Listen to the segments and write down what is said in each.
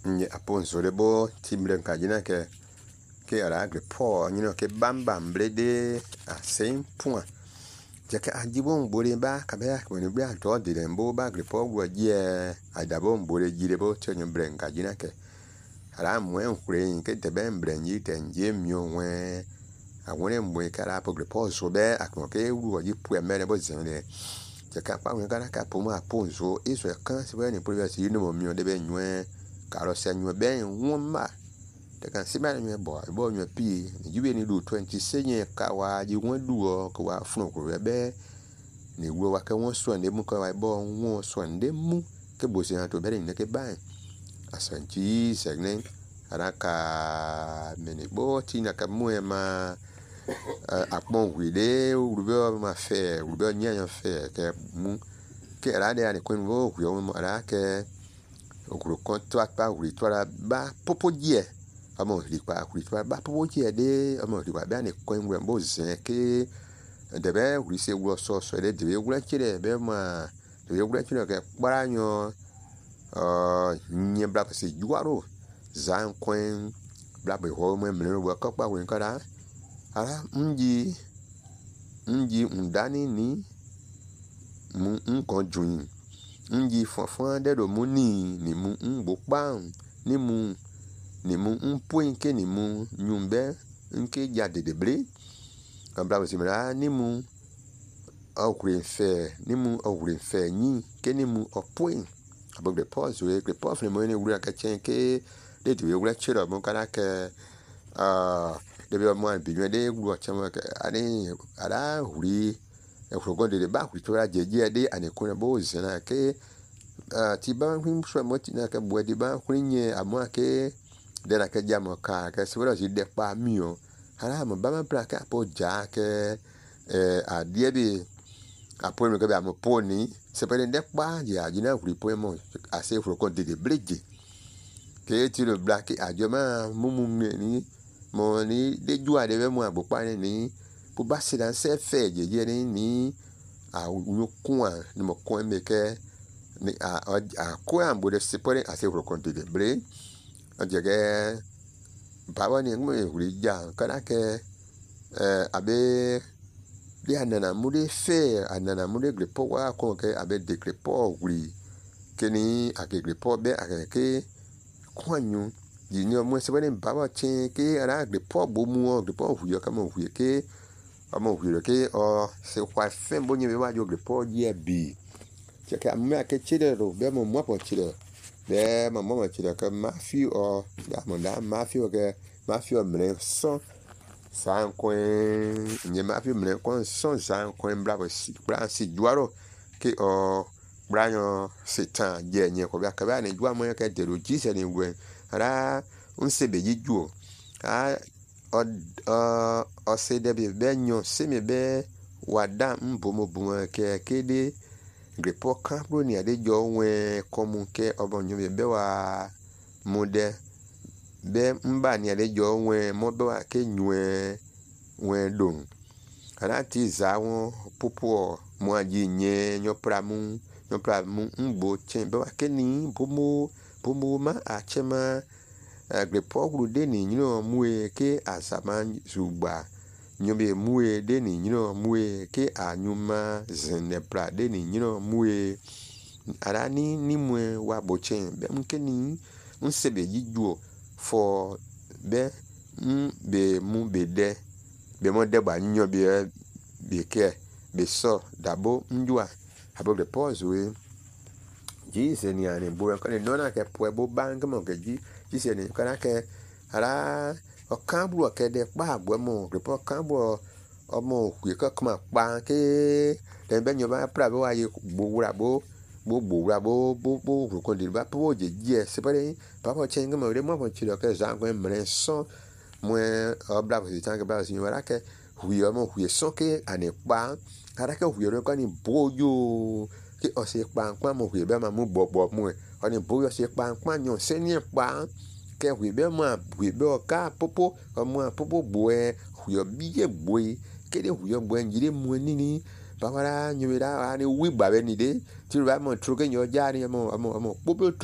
nye apon solebo timren kajina ke ara grepo ke bambam blede a 5 points jeke ajibon bore ba kabea ko ni bia to de mbo ba grepo gwo je adabon bore jirebo tonyo bren kajina ke ara mwen kure ke tebe mbren yi tenje mio wen awore mwe kara po grepo so be akon ke wu yi pu emere bo zinle jeka pa wen kara ka po ma ponzo iso kan se we ni previous yi no mio de be nwe karo se nwe ben woma de kan se ba nwe bo nwe pi ni jibe ni du 20 senye ka wa ji won duo ko wa fun ko be ni wo wa ka won so ande mu ko wa bo won so ande mu ke bo se to be ni ke ba asanti segne araka meni bo ti na ka mu e ma apon wide urube ma fe urube nyanyo fe ke mu ke ra de ani ko nwo wi o mo ara ke okuro contract pa wi tora ba popo je amo ri pa wi tora ba popo je de amo ri pa ba ni ko nwo mbo zen ke de be wi se wo so de de wi chire be ma de wi chire ke paranyo nye bla se juaro zan kwen bla be ho mo mle wo ka pa wi kara ara nji ndani ni mu nkan jun nji fonfon de do mu ni mu ngbo pa ni mu point ke ni mu nyumbe nke ja de ble abla simira ni mu okure fe ni ke ni mu o point abog de pause we ke pause mo ni wura ka chen ke de de wura chira mo kana ke de be mo bi de wura chama ke ani ara huri e frogo de ba ku to ra jeje de ani ko na bo zena ke ti ba kwin so mo ti na ke bo de ba kwinye amo ke de na ke jamo ka ke so ra ji de pa mi o ara mo ba ma pra ka po ja ke a die bi apo mi ke ba mo poni se pe de pa ya ji na huri po mo a se frogo de bleje ke ti le black ajoma mumu ni mo ni de ju ade be mo agbo pa ni po ba se dan se fe jeje ni a yokun ni mo kon me ke ni a ko ambo de se pore a se frogo de ble o jege baba ni mo huri ja kana ke abe de anana mu de fe anana mu de grepo wa ko ke abe de grepo huri keni agrepo be akeke kwanyu yini o mo se bene baba chen ke ara grepo bo mu o grepo huyo kama huye ke amo huyo ke o se kwa fen bo nyi wa jo grepo ye bi che ka me ke chide ro be mo po chide be mo chide ka ma fi o ya mo da ma fi o ke ma fi o mre so san kwen nye ma fi mre kon son san kwen bravo si bra si juaro ke o branyo setan je nye ko bia ka ba ni jua mo ke de ro ji se ni we ara un se be ji juo o se de be nyo se me be wada mbomo bumo ke de grepo kan pro ni ade jo wen komu ke obo nyo be wa mode be mba ni ade jo wen mo be wa ke nyue wen don ara ti za won popo mo aji nye nyo pramu ngbo chen be wa ke ni bomo ma achema grepo gru de ni nyino mue ke asama zugba nyobe mue de ni nyino mue ke anyuma zenepra de ni nyino mue ara ni mue wa bochen be mke ni nsebe jijuo for be be mu be de be mo de ba nyobe be ke be so dabo njua abo de pause we ji se ni ani bo ko ni nona ke po bo bank mo ke ji se ni kana ke ara o kan bu ke de pa bo mo repo kan bo omo ku ke kuma pa ke de be nyoba pra be wa ye gbowura bo ko de ba po je je se pare pa po chen mo re mo po chi do ke za ko mre so mo o bla po ti tan ke ba si wara ke hu yo mo hu so ke ani pa ara ke hu yo ko ni boyo ke o se pa mo hu be ma mu bobo mo o ni boyo se pa nyo se ni pa ke hu be ma hu be o ka popo o mo popo boe hu yo bi ye boe ke de hu yo boe njire mo ni bawara nyumira ani wi gba be ni de ti ba mo tro ke nyo ja ni mo popo tro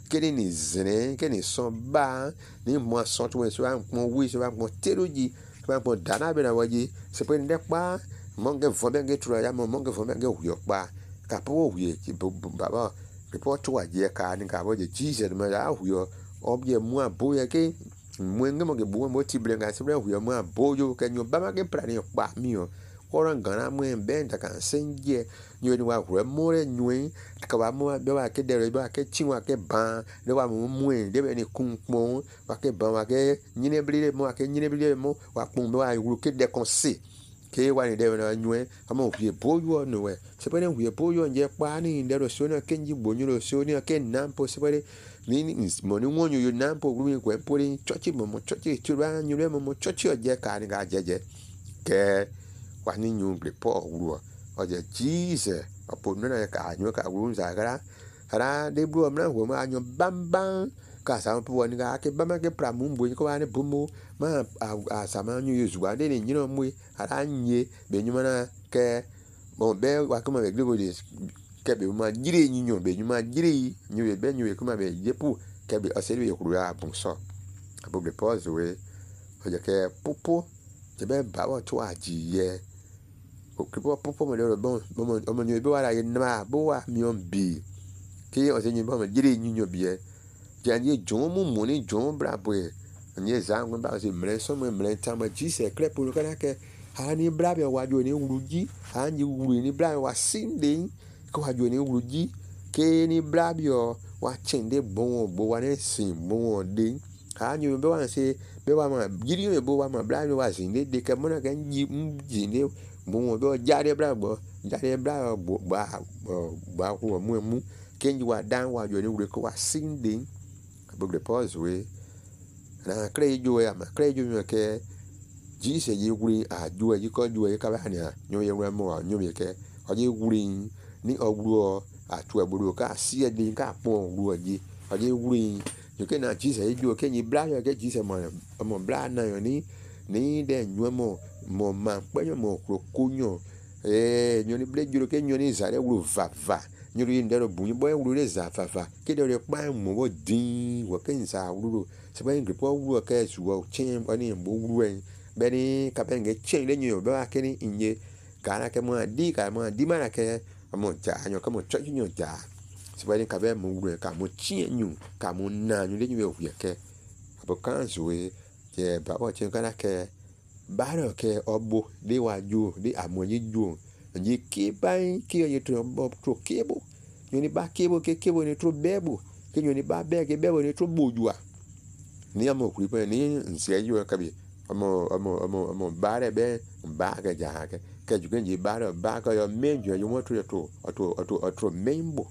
kene ni zene kene son ba ni mo son to so an pon wi so an pon teroji so an pon dana be na waji se pe nde pa monge vobe nge tura ya monge vobe nge huyo pa ka po huye ki baba report wa je ka ni ka bo je Jesus ma ya huyo obje mu aboye ke mwenga mo ge bo mo ti blenga se bre huyo mu aboyo ke nyo ba ma ge pra ni pa mi o koran gana mwen ben ta kan senje nyo ni wa hwe more nyo ka ba mo be wa ke dere ba ke chinwa ke ban de wa mo mwen de be ni kunpon wa ke ban wa ke nyine blire mo wa ke nyine blire mo wa pon be wa ru ke de konse ke wa ni de na nyo amo hwe boyo no we se pe hwe boyo nje pa ni de ro so na ke nji bonyo ro so ni ke nampo se pe ni mo ni wonyo yo nampo ru mi kwen pori chochi mo chochi chura nyu le mo chochi oje ka ni ga jeje ke kwani nyu report wuro oje Jesus apo nuna ka nyu ka wuro za gara de bro mna ho ma nyu bambam ka sa po ni ga ke bama ke pramu mbo ko ani bumu ma asama nyu yuzuwa de ni nyino mu ara nye be nyu mana ke mo be wa kuma be gbo de ke be ma jire nyinyo be nyu ma jire nyu be nyu kuma be yepu ke be aseri be kuru ya bunso apo report we oje ke popo je be ba wa to ajiye o popo mo le bon mo nyu be wa la na bo wa mi on bi ke o se nyu ba mo jire nyinyo bi janye jon mu ni jon brabo e nye zangu ba se mre so mo mre tama Jesus krepo kana ke hani brabe wa jo ni wuruji hani wuru ni brabe wa sinde ko wa jo ni wuruji ke ni brabe wa chende bon bo wa ne sin bon de hani be wa se be wa ma jiri be bo wa ma brabe wa sinde de ke mo na kan ji jinde bon do jare brabo ba ho mu kenji wa dan wa jo ni wuru ko wa sinde book the pause we na krejo ya ma krejo ke Jesus ye wuri a juwe yi ko juwe ka ba ni a nyo ye wura mo nyo ye ke o ye wuri ni oguro atu egboro ka si e din ka pon oguro ji o ye wuri yo ke na Jesus ye juwe ke ni bla yo ke Jesus mo bla na yo ni de nyo mo ma pe yo mo krokunyo nyo ni ble juro ke nyo ni zare wuru va nyo ri ndero bunyi boy wuru le za fa ke de pa mo wo din wo ke nza wuru se ba ngri po wuru ke zuwo chen oni mbo wuru en be ni ka pe nge chen le nyo be wa ke ni nje ka na ke mo di ma na ke mo ja nyo ka mo cho nyo ja se ba ni ka be mo wuru ka mo chen nyu ka mo na nyu le nyu we ke abo kan zuwe je ba wo chen ka na ke ba ro ke obo de wa ju de amoyi ju nji ki bai ki ye tro bob tro kebo nyoni ba kebo ke kebo ni tro bebo ke nyoni ba be ke bebo ni tro bojua ni amo kuri pe ni nse yu ka bi amo bare be ba ga ja ke ju nji ba ka yo menjo yo mo tro membo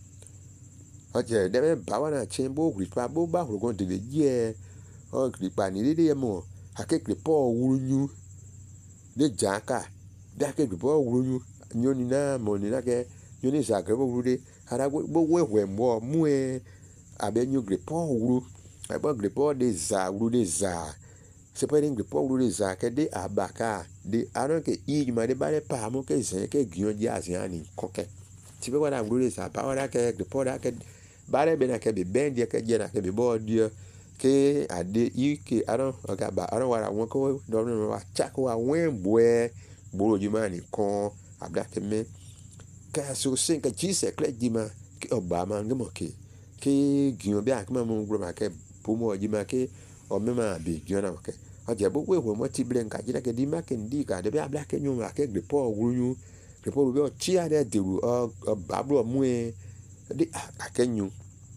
oje de be ba wa na chembo kuri pa bo ba ro gon de je o kuri pa ni de mo akekre po wurunyu de jaka dake gbo wuru nyoni na mo ni na ke nyoni sa ke bo wuru ara bo we mo mu abe nyu grepo wuru abo grepo de za wuru de za se pe ring grepo wuru de za ke de abaka de aron ke i ma de bare pa mo ke se ke gyon ji asian ni koke ti be wala wuru de za ba wala ke grepo da ke bare be na ke be ben de ke je na ke be bo dio ke ade i ke aron ga ba aron wala won ko do no wa cha ko wa wen boe boro jima ni kon abdake me ka so sen ka Jesus kle jima ke obama ngemo ke gyon bi akma mo ngro ma ke pomo jima ke o me ma bi gyon na ke aje bo we mo ti blen ka jira ke di ma ke ndi ka de bi abdake nyu ma ke grepo wuru grepo bi o chi ade de ru o bablo mu de akenyu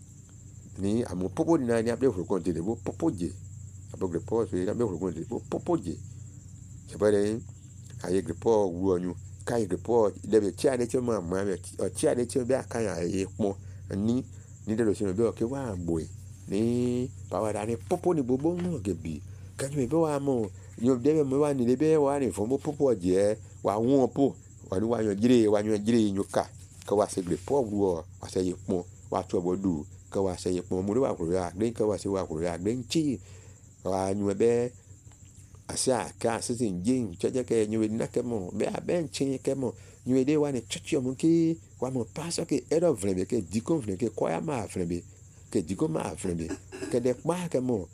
ni amo popo ni na ni abde fo kon de bo popo je abo grepo so ya be fo kon de bo popo je se bare aye grepo wu onyu kai grepo lebe ti ade ti mo ma be ti ade ti be akan aye pon ni de lo se be o ke wa gbo ni bawa da ni popo ni bobo mo gebi kan me be wa mo yo de me wa ni le be wa ni fo mo popo je wa won po wa ni wa yan jire nyu ka wa se grepo wu o wa se ye pon wa to bodu ka wa se ye pon mo wa ko ya gbe ka wa se wa ko ya gbe nchi wa nyu be asia ka sitin jin cheje ke nyu na ke mo be abenchi ke mo nyu de wa ni chuchu mo ki wa mo paso ke edo vrebe ke dikon vrebe ke kwa ya ma vrebe ke digo ma freme ke de pa ke mo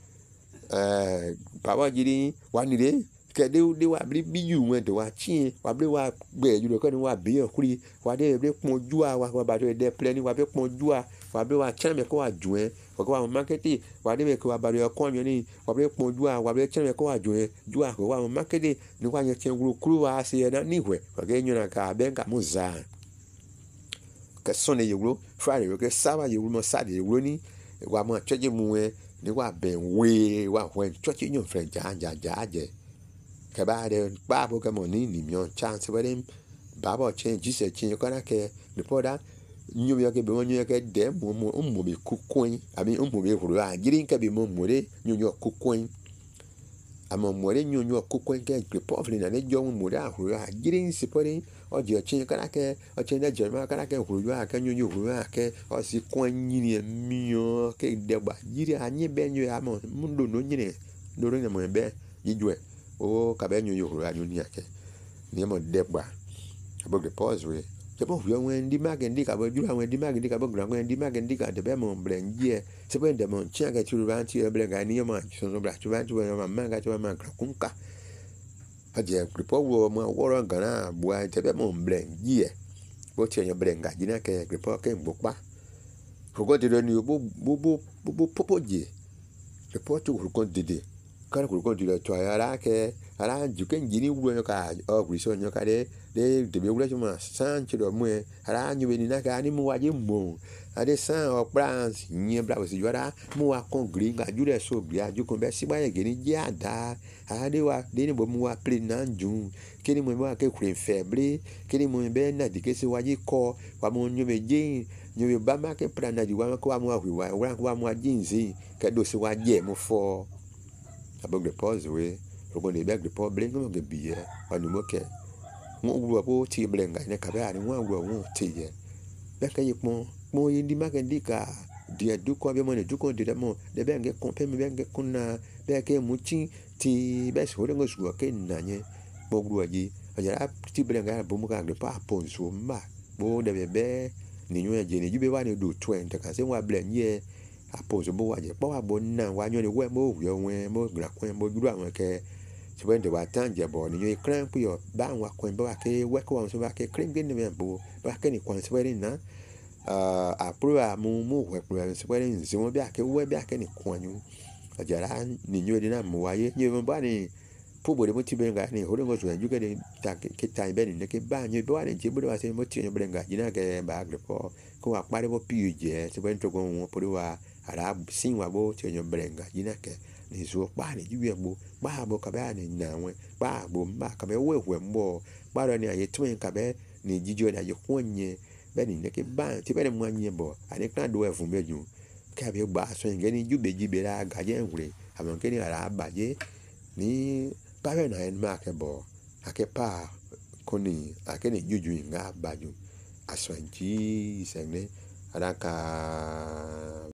baba jiri wanire ke de wa bri biyu wen de wa chin wa bri wa gbe ju ko ni wa bi kuri wa de bri pon ju wa ba de pleni wa bri pon ju wa bri wa chan me ko wa ju ko wa market wa de ko wa ba de ko ni wa bri pon ju wa bri chan me ko wa ju ko wa market ni wa yen chen kuru wa se na ni hwe ko ke nyuna ka ben ka mu za ke son ye wuro friday ke saba ye wuro mo sade ye wuro ni wa mo cheje mu ni wa ben we wa when cheje nyon friend ja je ke ba de ba bo ke mo ni myon chance we dem ba bo chen jise chen ko na ke reporter nyu yo ke be mo nyu ke de mo be kukun abi mo be huru a girin ke be mo more nyu yo kukun ama more nyu kukun ke report ni na ne jo mo more a huru a girin sipori o je chen kana ke o chen de jerma kana ke huru a ke nyu huru a ke o si kon nyini mio ke de ba giri anyi be nyu a mo mundo no nyine do ro ne mo be yijwe o ka be nyu huru a nyu ni ake ni mo de ba abo de pause we je mo yo wen di magen di ka bo jura wen di magen di ka bo gra wen di magen di ka de be mo blenje se be de mo chen ga churu ban ti blenga ni mo so no bra tu ban tu ma manga tu ma gra kunka aje gripo wo mo woro gana bua te be mo blenje bo ti yan blenga jina ke gripo ke ngbopa ko de ni bo popoje gripo tu ko de kan ko de to ara ke ara ju ke njini wuro ka o griso nyo ka de be wuro chuma san chi do mu ara nyu be ni na ka ni mu wa je mo ade san o france nyi bra wo si jora mu wa kon gri ga ju de so gri aju kon be si ba ye geni je ada ade wa de ni bo mu wa play na ju kini mo wa ke kure feble kini mo be na de ke si wa ji ko wa mo nyu be je nyu be ba ma ke pra na ju wa ko wa mu wa wa mu wa jinzi ke do si wa je mo fo abog de pause we rogo de beg de po blengo ge biye anu moke mo ugru abo ti blenga ne ka ba ni mo ugru wo ti ye be ka yipon mo yindi magendika dia du ko be mo ne du ko de mo de be nge kon pe mi be nge kunna be ke mu ti be so de ngo su ke na nye mo ugru aji ajara ti blenga bo mo ka de pa ponso ma bo de be ni nyu je ni ju be wa ni do 20 ka se wa blenye apozo bo wa je po wa bo na wa nyo ni we mo yo wen mo gra kwen mo duru awon ke se wen de wa tan je bo ni yo kran pu yo ba wa kwen bo wa ke we ko wa so ba ke krim gen ni bo ba ke ni kwan se we na apro a mo we pro se we ni se mo bi ake we bi ake ni kwan yu ajara ni nyo de na mo wa ye nyo mo ba ni po bo de mo ti benga ni ho de ngo so ju ke de ta ke ta be ni ke ba nyo bo wa ni je bo de wa se mo ti nyo benga ji na ke ba gre ko wa pare bo pi je se wen to go mo po de wa ara sin wa bo ti nyo benga ji na ke ni so pa ni ju ye bo ba bo ka ba ni na wen ba bo ma ka be we mbo ba ro ni aye twin ka be ni jijo na ye kwonye be ni ke ba ti be mo anye bo ani kan do e fun meju ka be gba so nge ni ju beji be ra ga je nwure amon ke ni ara ba je ni ba be na en ma ke bo ake pa koni ake ni juju nga ba ju aso nji se ne ara ka